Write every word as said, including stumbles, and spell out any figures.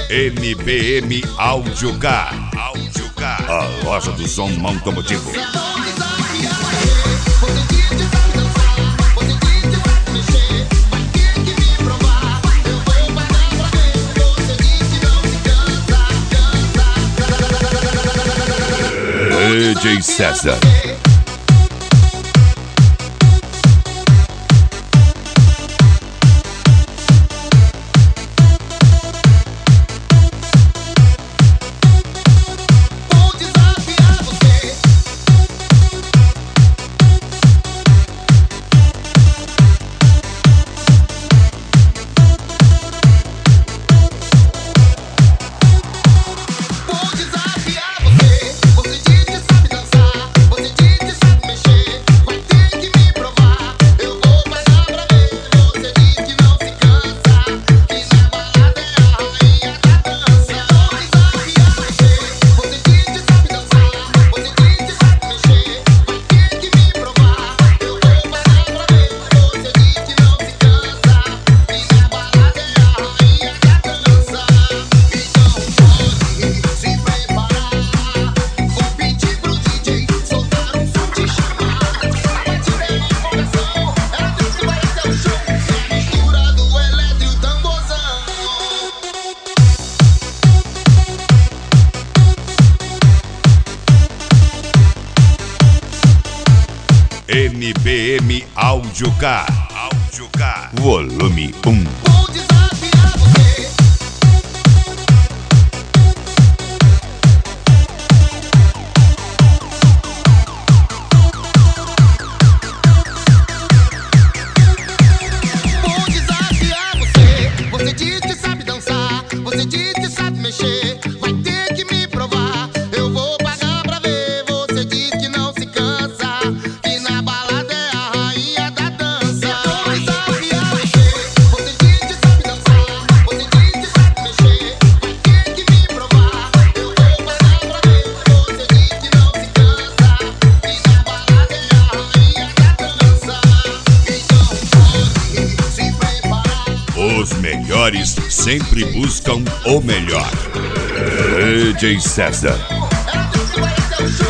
N B M Audiocar. Audiocar. A loja do som automotivo. D J César. N B M Audiocar. Audiocar. Volume um. Os melhores sempre buscam o melhor. D J César.